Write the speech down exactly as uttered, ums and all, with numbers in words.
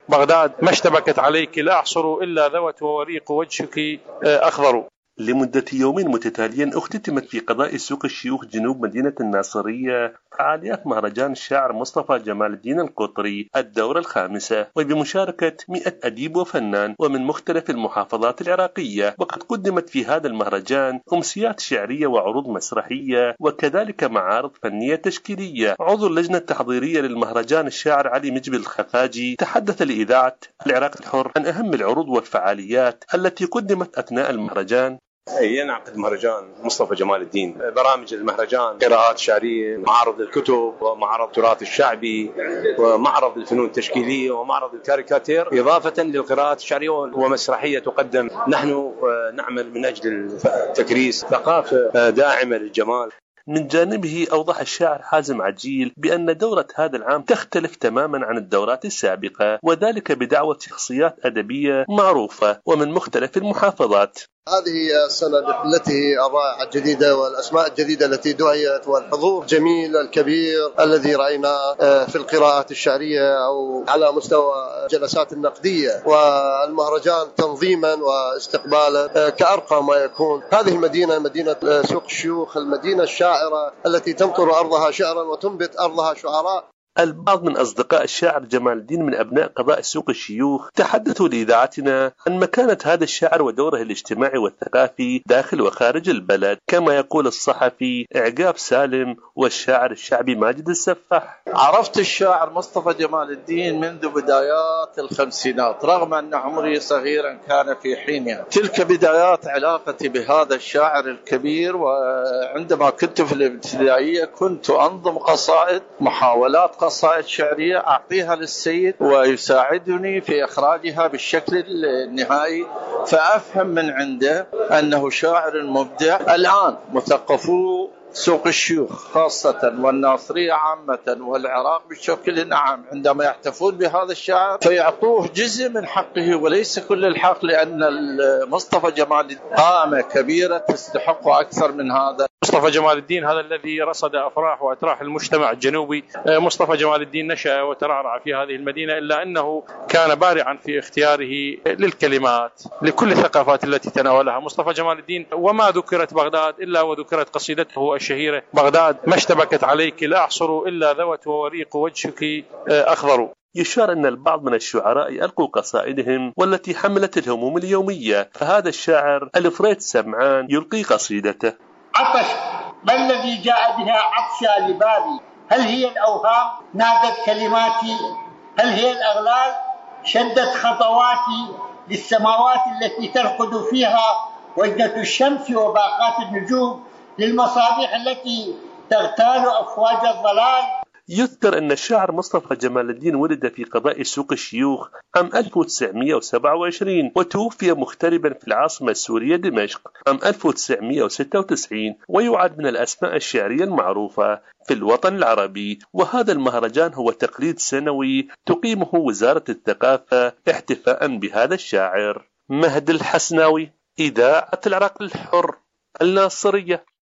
بغداد ما اشتبكت عليك لا أحصر إلا ذوت ووريق وجهك أخضر. لمدة يومين متتاليا اختتمت في قضاء سوق الشيوخ جنوب مدينة الناصرية فعاليات مهرجان الشاعر مصطفى جمال الدين القطري الدورة الخامسة، وبمشاركة مئة أديب وفنان ومن مختلف المحافظات العراقية. وقد قدمت في هذا المهرجان أمسيات شعرية وعروض مسرحية وكذلك معارض فنية تشكيلية. عضو اللجنة التحضيرية للمهرجان الشاعر علي مجبل الخفاجي تحدث لإذاعة العراق الحر عن أهم العروض والفعاليات التي قدمت أثناء المهرجان. ينعقد مهرجان مصطفى جمال الدين، برامج المهرجان قراءات شعرية، معرض الكتب ومعرض التراث الشعبي ومعرض الفنون التشكيلية ومعرض الكاريكاتير، إضافة للقراءات الشعرية ومسرحية تقدم. نحن نعمل من أجل تكريس ثقافة داعمة للجمال. من جانبه أوضح الشاعر حازم عجيل بأن دورة هذا العام تختلف تماما عن الدورات السابقة، وذلك بدعوة شخصيات أدبية معروفة ومن مختلف المحافظات. هذه السنة التي الرائعة الجديدة والأسماء الجديدة التي دعيت والحضور جميل الكبير الذي رأيناه في القراءات الشعرية أو على مستوى جلسات النقدية والمهرجان تنظيما واستقبالا كأرقى ما يكون. هذه المدينة مدينة سوق الشيوخ، المدينة الشاعرة التي تمطر أرضها شعرا وتنبت أرضها شعراء. البعض من أصدقاء الشاعر جمال الدين من أبناء قضاء سوق الشيوخ تحدثوا لإذاعتنا عن مكانة هذا الشاعر ودوره الاجتماعي والثقافي داخل وخارج البلد. كما يقول الصحفي إعجاب سالم والشاعر الشعبي ماجد السفاح: عرفت الشاعر مصطفى جمال الدين منذ بدايات الخمسينات، رغم أن عمري صغيرا كان في حينها. تلك بدايات علاقتي بهذا الشاعر الكبير، وعندما كنت في الابتدائية كنت أنظم قصائد، محاولات قصائد شعرية أعطيها للسيد ويساعدني في إخراجها بالشكل النهائي، فأفهم من عنده أنه شاعر مبدع. الآن مثقفو سوق الشيوخ خاصة والناصرية عامة والعراق بشكل عام عندما يحتفون بهذا الشاعر فيعطوه جزء من حقه وليس كل الحق، لأن مصطفى جمال قامة كبيرة تستحق أكثر من هذا. مصطفى جمال الدين هذا الذي رصد أفراح وأتراح المجتمع الجنوبي. مصطفى جمال الدين نشأ وترعرع في هذه المدينة، إلا أنه كان بارعا في اختياره للكلمات لكل الثقافات التي تناولها مصطفى جمال الدين. وما ذكرت بغداد إلا وذكرت قصيدته الشهيرة: بغداد ما اشتبكت عليك لا أحصر إلا ذوت ووريق وجهك أخضر. يشار أن البعض من الشعراء ألقوا قصائدهم والتي حملت الهموم اليومية، فهذا الشاعر الفريد سمعان يلقي قصيدته: عطش ما الذي جاء بها عطشا لبابي، هل هي الأوهام نادت كلماتي، هل هي الأغلال شدت خطواتي للسماوات التي ترقد فيها وجدة الشمس وباقات النجوم، للمصابيح التي تغتال أفواج الظلال. يذكر أن الشاعر مصطفى جمال الدين ولد في قضاء سوق الشيوخ عام ألف وتسعمئة وسبعة وعشرين وتوفي مغتربا في العاصمة السورية دمشق عام ألف وتسعمئة وستة وتسعين، ويعد من الأسماء الشعرية المعروفة في الوطن العربي. وهذا المهرجان هو تقليد سنوي تقيمه وزارة الثقافة احتفاء بهذا الشاعر. مهد الحسناوي، إذاعة العراق الحر، الناصرية.